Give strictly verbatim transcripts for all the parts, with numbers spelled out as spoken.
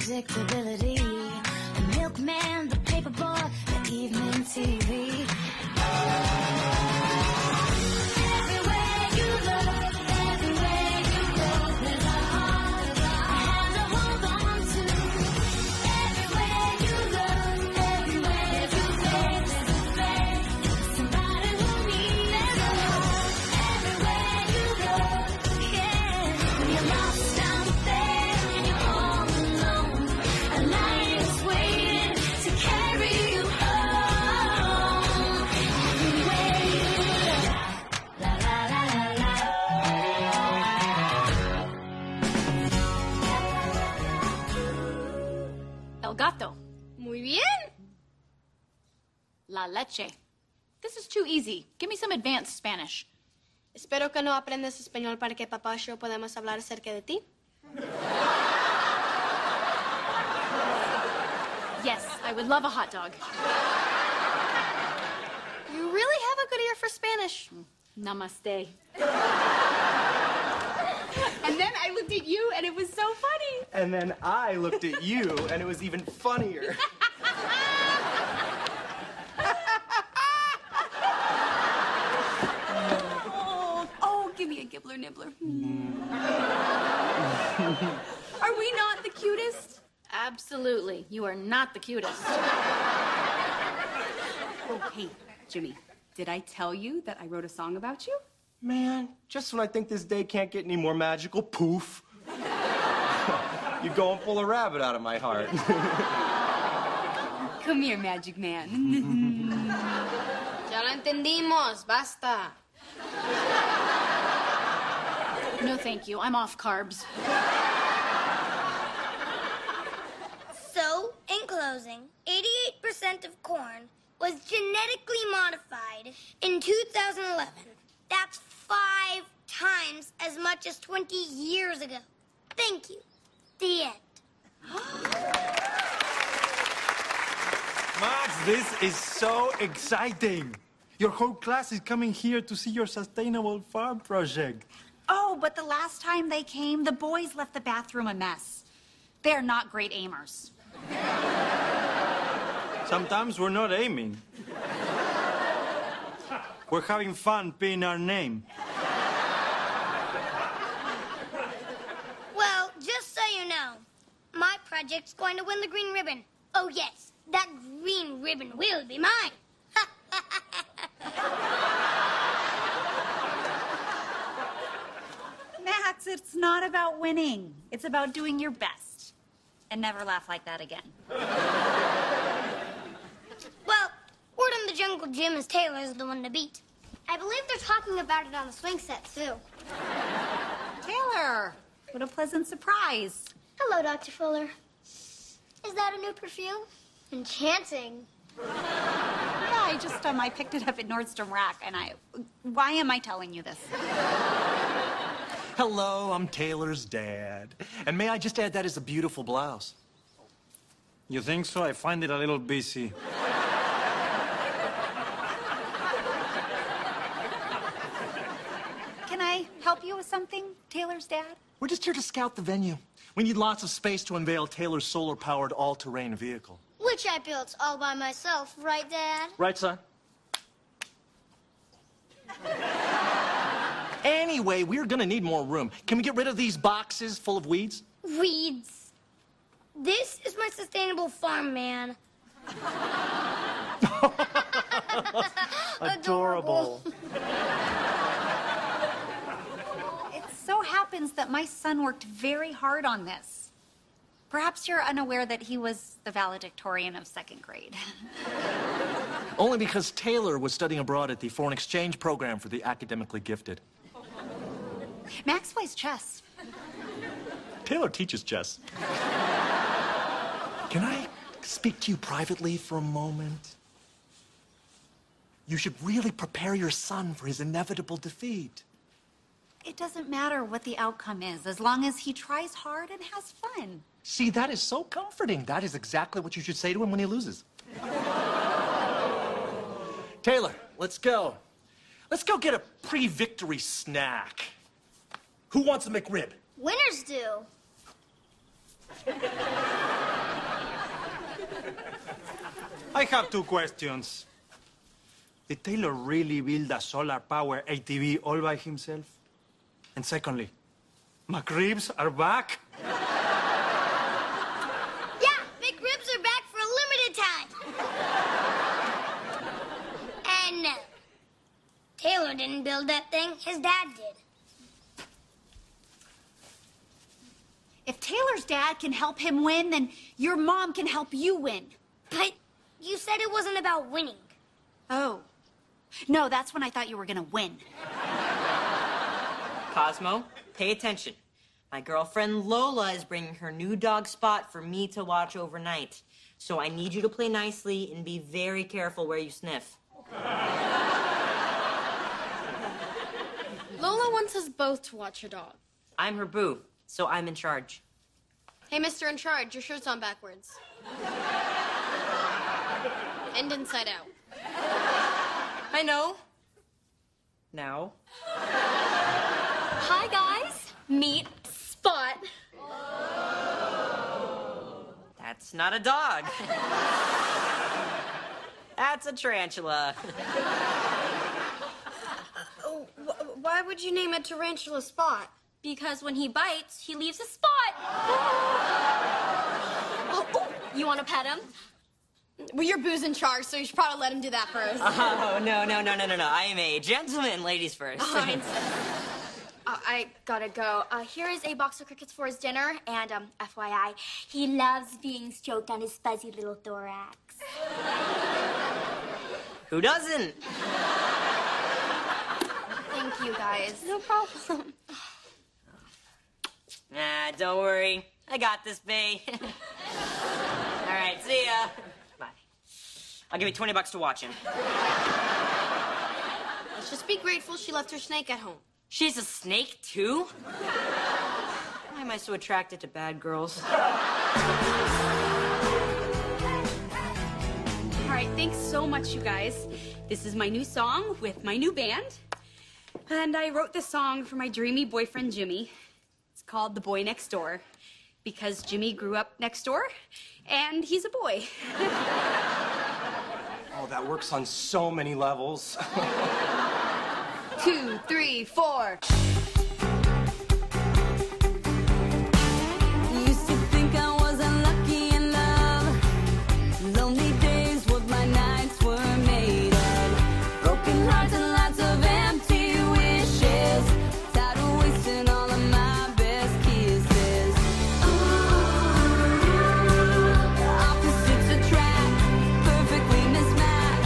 predictability. The milkman, the paperboy, the evening T V. Everywhere you look, everywhere you go, there's a heart, a hand to hold on to. Everywhere you look, everywhere you go, there's a friend, somebody who needs a heart. Everywhere you go, yeah, when you're lost out there and you're all alone, a light is waiting to carry you home. Everywhere you look, la la la la la. El gato. Muy bien. La leche. This is too easy. Give me some advanced Spanish. Espero que no aprendas español para que papá y yo podamos hablar acerca de ti. Yes, I would love a hot dog. You really have a good ear for Spanish. Namaste. And then I looked at you, and it was so funny. And then I looked at you, and it was even funnier. Oh, oh, give me a Gibbler Nibbler. Are we not the cutest? Absolutely. You are not the cutest. Oh, hey, Jimmy, did I tell you that I wrote a song about you? Man, just when I think this day can't get any more magical, poof. You go and pull a rabbit out of my heart. Come here, Magic Man. Ya lo entendimos. Basta. No, thank you. I'm off carbs. So, in closing, eighty-eight percent of corn was genetically modified in two thousand eleven. That's five times as much as twenty years ago. Thank you. The end. Max, this is so exciting. Your whole class is coming here to see your sustainable farm project. Oh, but the last time they came, the boys left the bathroom a mess. They're not great aimers. Sometimes we're not aiming. We're having fun pinning our name. Well, just so you know, my project's going to win the green ribbon. Oh, yes, that green ribbon will be mine. Max, it's not about winning. It's about doing your best. And never laugh like that again. Well, word on the jungle gym is Taylor's the one to beat. I believe they're talking about it on the swing set, too. Taylor, what a pleasant surprise. Hello, Doctor Fuller. Is that a new perfume? Enchanting. Yeah, I just, um, I picked it up at Nordstrom Rack, and I... Why am I telling you this? Hello, I'm Taylor's dad. And may I just add, that is a beautiful blouse. You think so? I find it a little busy. Can I help you with something, Taylor's dad? We're just here to scout the venue. We need lots of space to unveil Taylor's solar-powered all-terrain vehicle. Which I built all by myself, right, Dad? Right, son? Anyway, we're gonna need more room. Can we get rid of these boxes full of weeds? Weeds. This is my sustainable farm, man. Adorable. It so happens that my son worked very hard on this. Perhaps you're unaware that he was the valedictorian of second grade. Only because Taylor was studying abroad at the foreign exchange program for the academically gifted. Max plays chess. Taylor teaches chess. Can I speak to you privately for a moment? You should really prepare your son for his inevitable defeat. It doesn't matter what the outcome is, as long as he tries hard and has fun. See, that is so comforting. That is exactly what you should say to him when he loses. Taylor, let's go. Let's go get a pre-victory snack. Who wants a McRib? Winners do. I have two questions. Did Taylor really build a solar power A T V all by himself? And secondly, McRibs are back? Yeah, McRibs are back for a limited time. And no, Taylor didn't build that thing. His dad did. If Taylor's dad can help him win, then your mom can help you win. But you said it wasn't about winning. Oh. No, that's when I thought you were gonna win. Cosmo, pay attention. My girlfriend Lola is bringing her new dog Spot for me to watch overnight. So I need you to play nicely and be very careful where you sniff. Lola wants us both to watch her dog. I'm her boo, so I'm in charge. Hey, Mister In Charge, your shirt's on backwards. And inside out. I know. Now. Hi, guys. Meet Spot. That's not a dog. That's a tarantula. Oh, wh- why would you name a tarantula Spot? Because when he bites, he leaves a spot. Oh, oh, you want to pet him? Well, your boo's in charge, so you should probably let him do that first. Oh, no, no, no, no, no, no. I am a gentleman. Ladies first. Oh, I Uh, I gotta go. Uh, here is a box of crickets for his dinner, and um, F Y I, he loves being stroked on his fuzzy little thorax. Who doesn't? Thank you, guys. No problem. Nah, don't worry. I got this, bae. All right, see ya. Bye. I'll give you twenty bucks to watch him. Let's just be grateful she left her snake at home. She's a snake, too? Why am I so attracted to bad girls? All right, thanks so much, you guys. This is my new song with my new band. And I wrote this song for my dreamy boyfriend, Jimmy. It's called The Boy Next Door, because Jimmy grew up next door, and he's a boy. Oh, that works on so many levels. Two, three, four. Used to think I was unlucky in love. Lonely days, what my nights were made of. Broken hearts and lots of empty wishes. Tired of wasting all of my best kisses. Ooh, opposites attract, perfectly mismatched.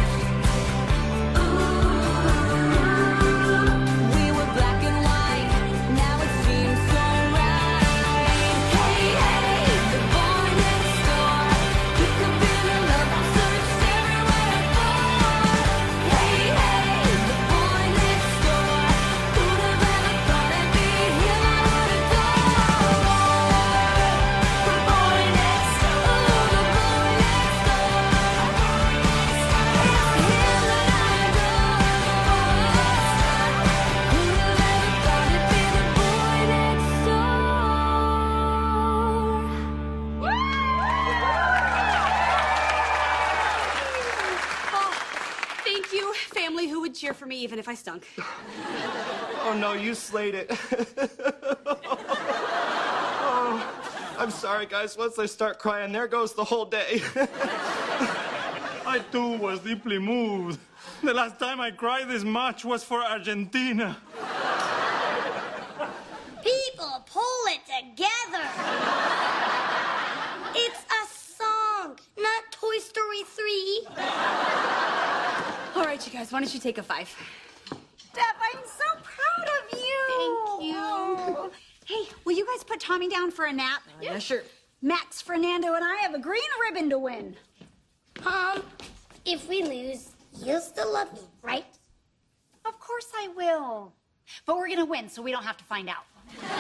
We were black and white, now it seems so right. Hey, hey, the boy next door. He could be the love I searched everywhere for. Hey, hey, the boy next door. Who'd have ever thought I'd be him I would adore? The boy next door, the boy next door. It's him that I adore. Who'd have ever thought it'd be the boy next door? Oh, thank you, family who would cheer for me even if I stunk. Oh, no, you slayed it. Oh, I'm sorry, guys. Once I start crying, there goes the whole day. I too was deeply moved. The last time I cried this much was for Argentina. People, pull it together. It's a song, not Toy Story three. All right, you guys, why don't you take a five? Steph, I'm so proud of you. Thank you. Oh. Hey, will you guys put Tommy down for a nap? Yeah, sure. Max, Fernando, and I have a green ribbon to win. Mom, if we lose, you'll still love me, right? Of course I will. But we're gonna win, so we don't have to find out.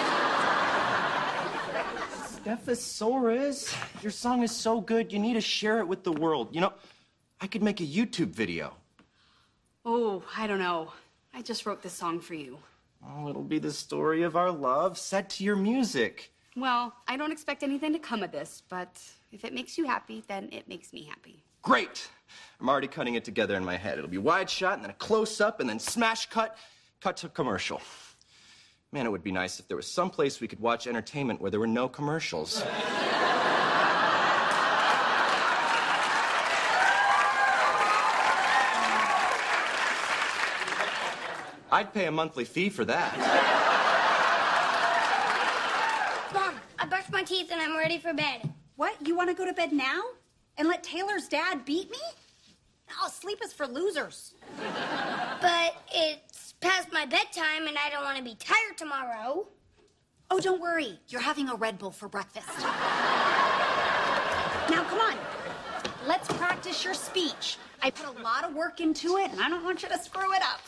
Stephosaurus, your song is so good, you need to share it with the world. You know, I could make a YouTube video. Oh, I don't know. I just wrote this song for you. Oh, it'll be the story of our love set to your music. Well, I don't expect anything to come of this, but if it makes you happy, then it makes me happy. Great. I'm already cutting it together in my head. It'll be wide shot, and then a close-up, and then smash cut, cut to commercial. Man, it would be nice if there was some place we could watch entertainment where there were no commercials. I'd pay a monthly fee for that. Mom, I brushed my teeth and I'm ready for bed. What? You want to go to bed now? And let Taylor's dad beat me? No, sleep is for losers. But it's past my bedtime and I don't want to be tired tomorrow. Oh, don't worry. You're having a Red Bull for breakfast. Now, come on. Let's practice your speech. I put a lot of work into it, and I don't want you to screw it up.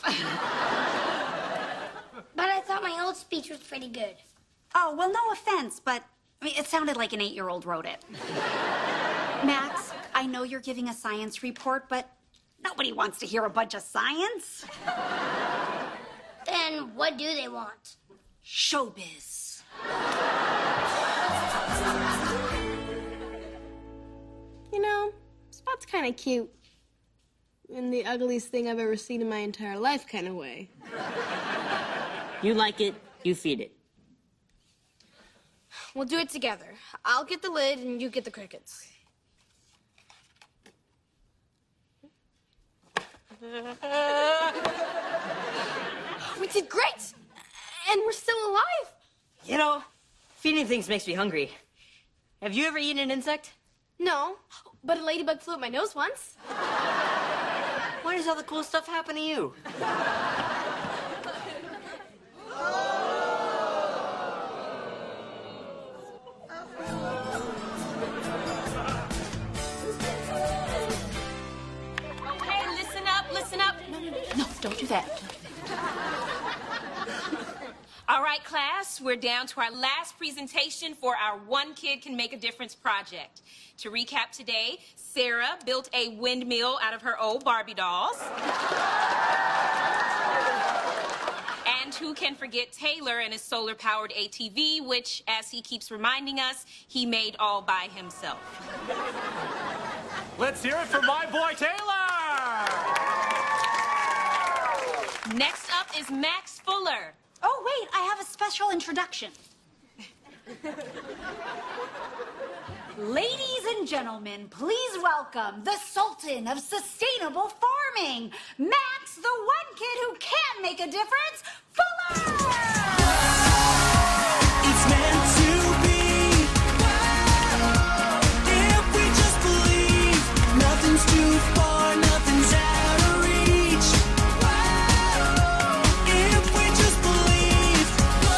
But I thought my old speech was pretty good. Oh, well, no offense, but I mean, it sounded like an eight-year-old wrote it. Max, I know you're giving a science report, but nobody wants to hear a bunch of science. Then what do they want? Showbiz. You know, Spot's kind of cute. In the ugliest thing I've ever seen in my entire life kind of way. You like it, you feed it. We'll do it together. I'll get the lid and you get the crickets. We did great! And we're still alive! You know, feeding things makes me hungry. Have you ever eaten an insect? No, but a ladybug flew at my nose once. Why does all the cool stuff happen to you? Okay, listen up, listen up. No, no, no, no, don't do that. All right, class, we're down to our last presentation for our One Kid Can Make a Difference project. To recap today, Sarah built a windmill out of her old Barbie dolls. And who can forget Taylor and his solar-powered A T V, which, as he keeps reminding us, he made all by himself. Let's hear it for my boy Taylor! Next up is Max Fuller. Oh, wait, I have a special introduction. Ladies and gentlemen, please welcome the Sultan of Sustainable Farming, Max, the one kid who can make a difference, Fuller! It's meant to be. If we just believe, nothing's too far, nothing's out of reach. If we just believe,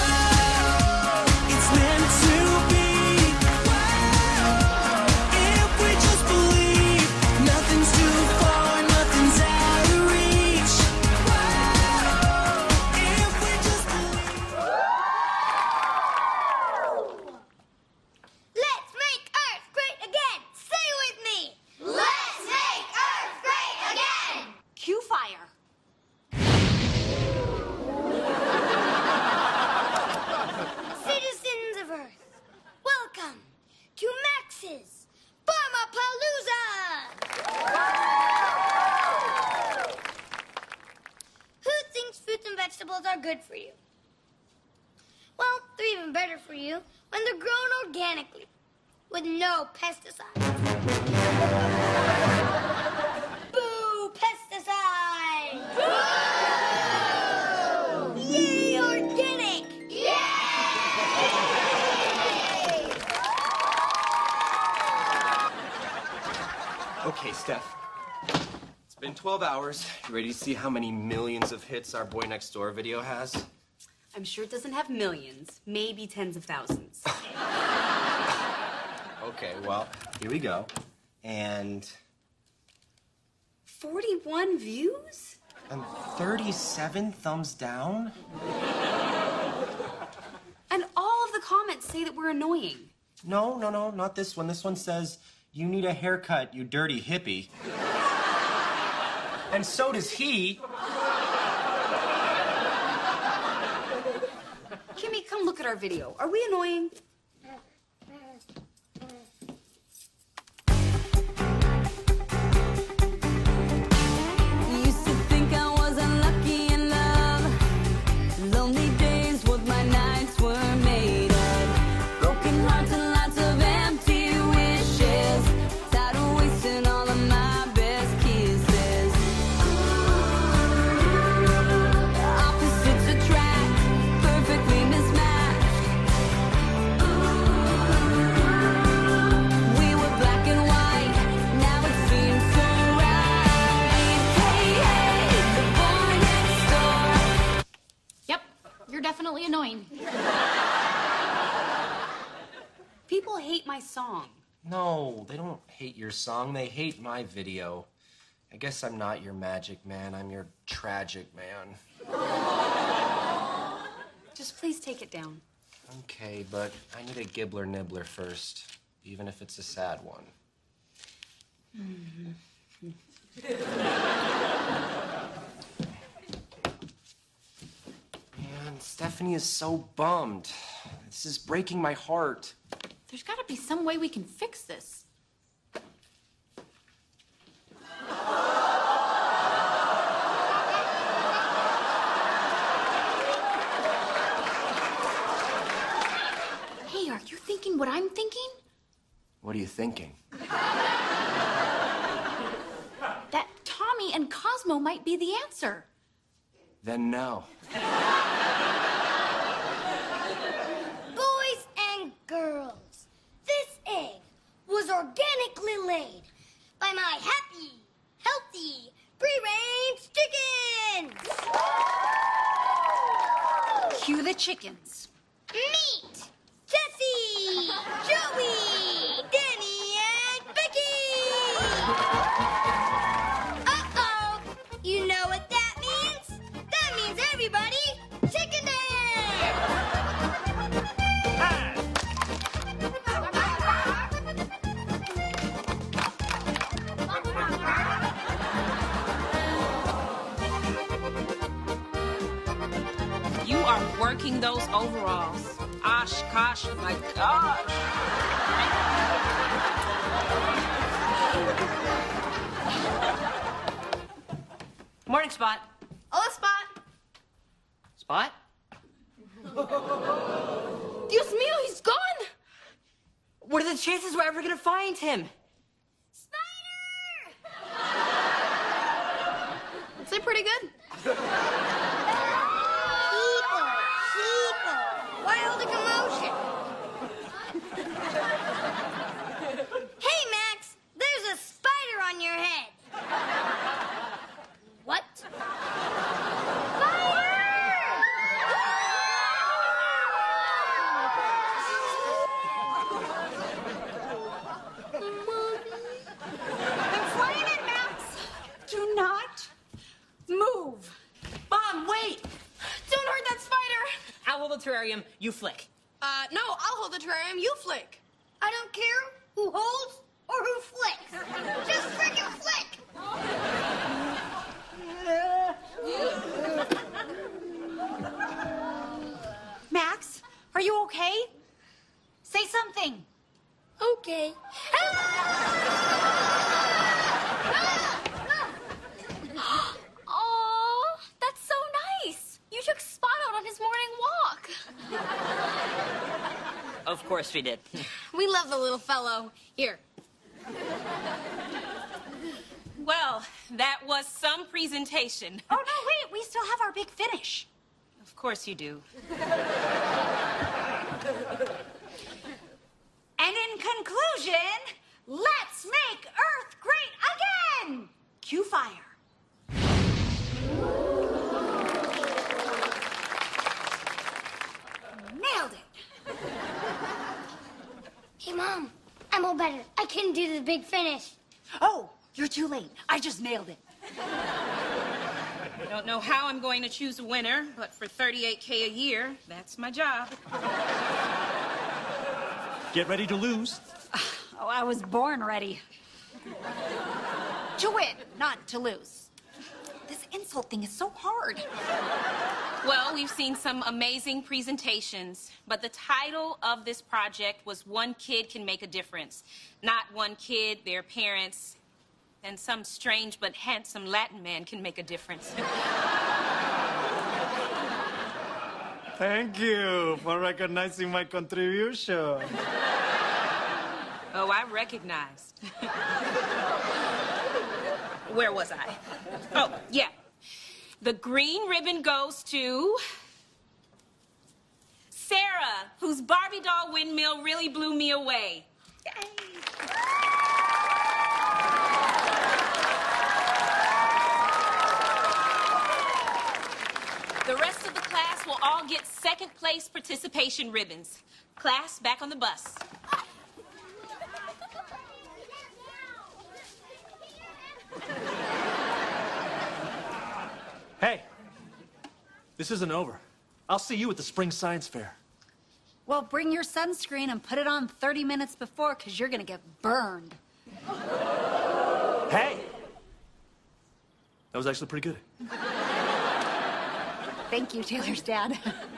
it's meant to be. If we just believe, nothing's too far, nothing's out of reach. If we just believe. Let's make Earth great again. Say it with me. Let's make Earth great again. Cue fire. Citizens of Earth, welcome to Max's Farmapalooza! Who thinks fruits and vegetables are good for you? Well, they're even better for you when they're grown organically, with no pesticides. Boo! Pesticides! Boo! Yay, organic! Okay, Steph. It's been twelve hours. You ready to see how many millions of hits our Boy Next Door video has? I'm sure it doesn't have millions, maybe tens of thousands. Okay, well, here we go. And... forty-one views? and thirty-seven thumbs down? And all of the comments say that we're annoying. No, no, no, not this one. This one says, "You need a haircut, you dirty hippie." And so does he. Kimmy, come look at our video. Are we annoying? Lots and lots of empty wishes. Tired of wasting all of my best kisses. Opposites attract, perfectly mismatched. We were black and white, now it seems so right. Hey, hey, the boy next door. Yep, you're definitely annoying. People hate my song. No, they don't hate your song. They hate my video. I guess I'm not your magic man. I'm your tragic man. Just please take it down. Okay, but I need a gibbler nibbler first, even if it's a sad one. Man, Stephanie is so bummed. This is breaking my heart. There's got to be some way we can fix this. Hey, are you thinking what I'm thinking? What are you thinking? That Tommy and Cosmo might be the answer. Then no. Boys and girls, this egg was organically laid by my happy, healthy, free-range chickens. Cue the chickens. Meet Jesse, Joey, Danny, and Becky. Uh-oh. You know what that means? That means everybody chicken dance. You are working those overalls. Osh, gosh, my gosh. Morning, Spot. Hola, Spot. Spot? Dios mío, he's gone. What are the chances we're ever gonna find him? I'd say pretty good. People, people, why all the commotion? Hey, Max, there's a spider on your head. What? I'm flying it, Max. Do not move. Mom, wait! Don't hurt that spider. I'll hold the terrarium, you flick. Uh, no, I'll hold the terrarium. You flick. I don't care who holds or who flicks. Just frickin' flick. Max, are you okay? Say something. Okay. Aw, that's so nice. You took Spot out on his morning walk. Of course we did. We love the little fellow. Here. Well, that was some presentation. Oh, no, wait. We still have our big finish. Of course you do. And in conclusion, let's make Earth great again. Cue fire. Nailed it. Hey, Mom, I'm all better. I can do the big finish. Oh, you're too late. I just nailed it. I don't know how I'm going to choose a winner, but for thirty-eight K a year, that's my job. Get ready to lose. Oh, I was born ready. To win, not to lose. This insult thing is so hard. Well, we've seen some amazing presentations, but the title of this project was One Kid Can Make a Difference. Not one kid, their parents, and some strange but handsome Latin man can make a difference. Thank you for recognizing my contribution. Oh, I recognized. Where was I? Oh, yeah. The green ribbon goes to Sarah, whose Barbie doll windmill really blew me away. Yay. The rest of the class will all get second place participation ribbons. Class, back on the bus. Hey, this isn't over. I'll see you at the spring science fair. Well, bring your sunscreen and put it on thirty minutes before, because you're going to get burned. Hey! That was actually pretty good. Thank you, Taylor's dad.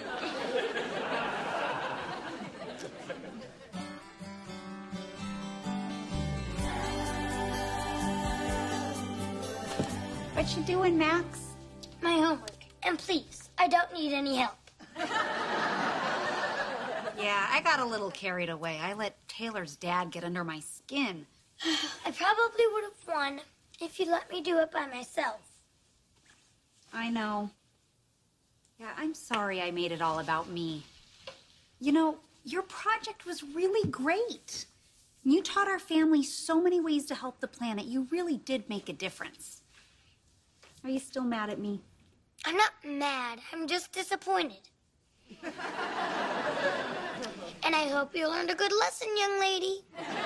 What you doing, Max? My homework. And please, I don't need any help. Yeah, I got a little carried away. I let Taylor's dad get under my skin. I probably would have won if you let me do it by myself. I know. Yeah, I'm sorry I made it all about me. You know, your project was really great. You taught our family so many ways to help the planet. You really did make a difference. Are you still mad at me? I'm not mad. I'm just disappointed. And I hope you learned a good lesson, young lady.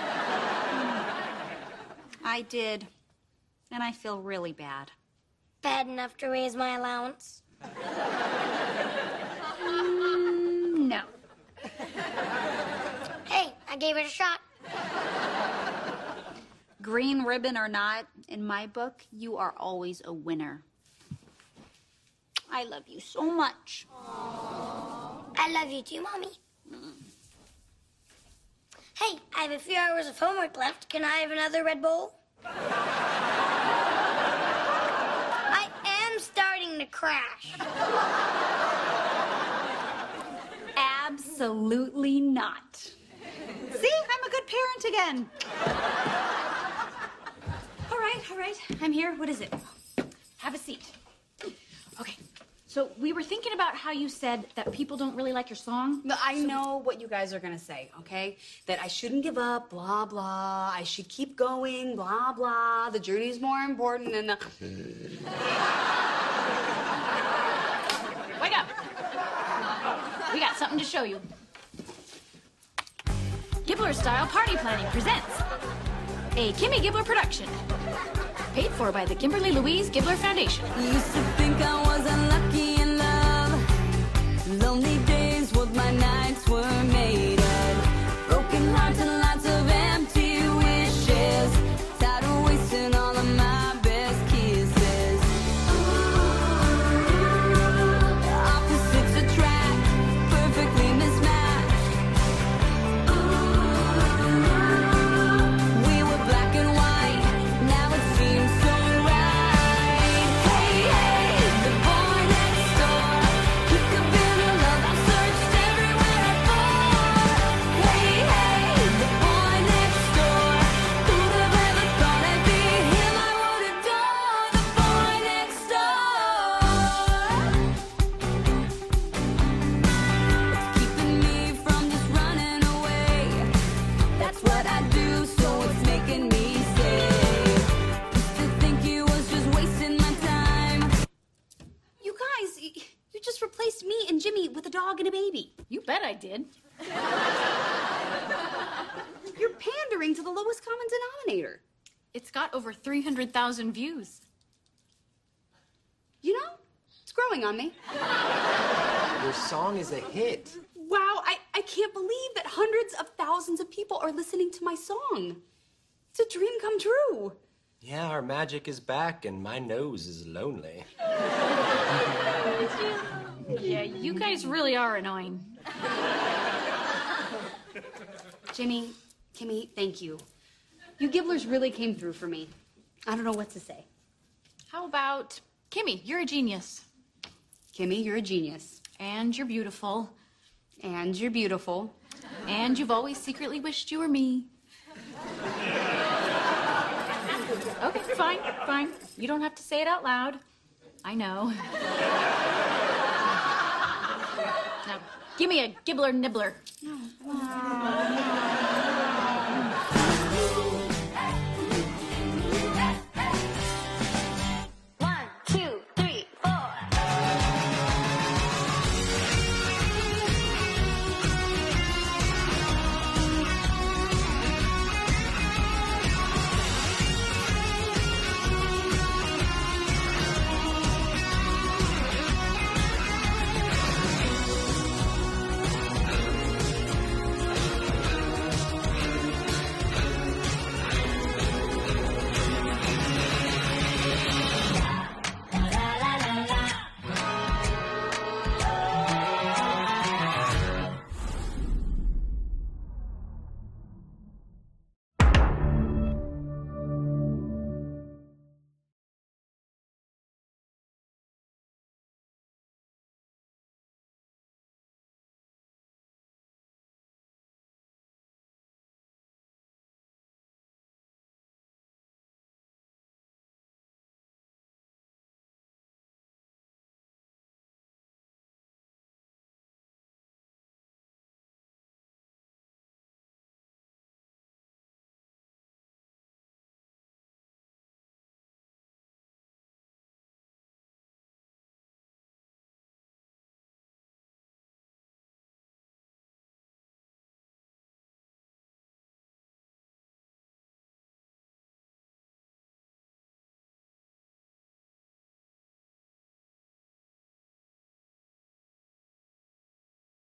I did. And I feel really bad. Bad enough to raise my allowance? Mm, no. Hey, I gave it a shot. Green ribbon or not, in my book, you are always a winner. I love you so much. I love you too, Mommy. Hey, I have a few hours of homework left. Can I have another Red Bull? I am starting to crash. Absolutely not. See, I'm a good parent again. All right, all right. I'm here. What is it? Have a seat. Okay. So we were thinking about how you said that people don't really like your song. No, I know what you guys are gonna say, okay? That I shouldn't give up, blah, blah. I should keep going, blah, blah. The journey's more important than the... Wake up. We got something to show you. Gibbler Style Party Planning presents a Kimmy Gibbler production. Paid for by the Kimberly Louise Gibbler Foundation. Used to think I was unlucky in love. Lonely days, what my nights were made of. Broken hearts and lots of empty wishes. Tired of wasting all of my best kisses. Opposites attract, perfectly mismatched. We were black and white, now it seems so right. Hey, hey, the boy next door. He could be the love I've searched everywhere for. Hey, hey, the boy next door. Who'd have ever thought I'd be him? I would adore the boy next door. It's keeping me from just running away. That's what I do, so it's making me say. Used to think he was just wasting my time. You guys, y- you just replaced me and Jimmy with a dog and a baby. You bet I did. You're pandering to the lowest common denominator. It's got over three hundred thousand views. You know, it's growing on me. Your song is a hit. Wow, I, I can't believe that hundreds of thousands of people are listening to my song. It's a dream come true. Yeah, our magic is back, and my nose is lonely. Yeah, you guys really are annoying. Jimmy, Kimmy, thank you. You Gibblers really came through for me. I don't know what to say. How about Kimmy? You're a genius. Kimmy, you're a genius. And you're beautiful. And you're beautiful. And you've always secretly wished you were me. Okay, fine, fine. You don't have to say it out loud. I know. Now, give me a gibbler nibbler. Oh, no.